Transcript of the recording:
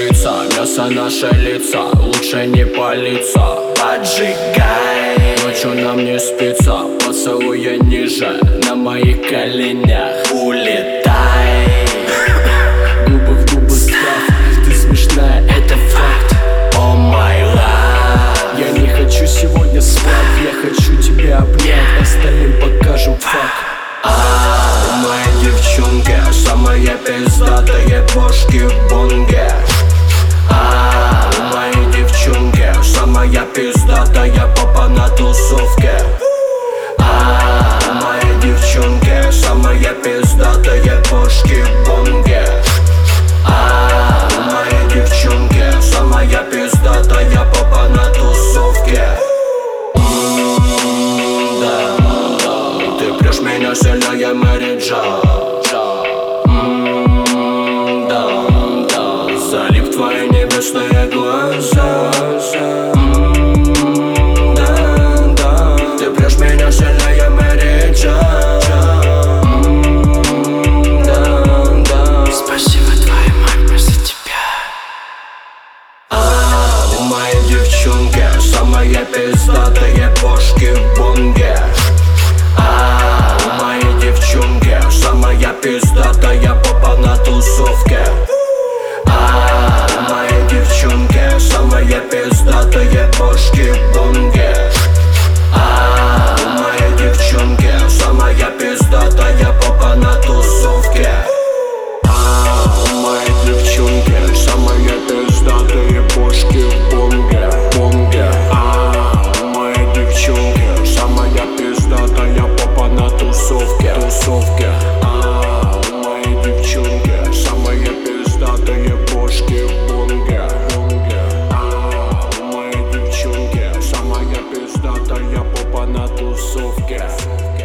спится, мясо наше лица, лучше не палиться. Поджигай, ночью нам не спится, поцелуя ниже, на моих коленях. Улетай, губы в губы став, ты смешная, это факт. О май лав, я не хочу сегодня спать, я хочу тебя обнять, остальным покажем факт. Моя девчонка, самая пиздатая бошки в бонге. Моя девчонка, самая пиздатая попа на тусовке. Моя девчонка, самая пиздатая бошки в бонге. Моя девчонка, самая пиздатая попа на тусовке. Ты прешь меня сильнее Мэри Джо. Залив твои небесные глаза. Ты прешь меня сильнее Мэри Джо. Спасибо твоей маме за тебя. Моя девчонка, самая пиздатая бошки в бонге. Моя девчонка, самая пиздатая попа на тусовке. Моя девчонка, самая пиздатая бошки в бонге. Моя девчонка, самая пиздатая попа на тусовке. Моя девчонка, самая пиздатая бошки в бонге. Моя девчонка, самая пиздатая попа на тусовке. Моя девчонка, самая пиздатая бошки в бонге. Моя девчонка, самая пиздатая попа на тусовке.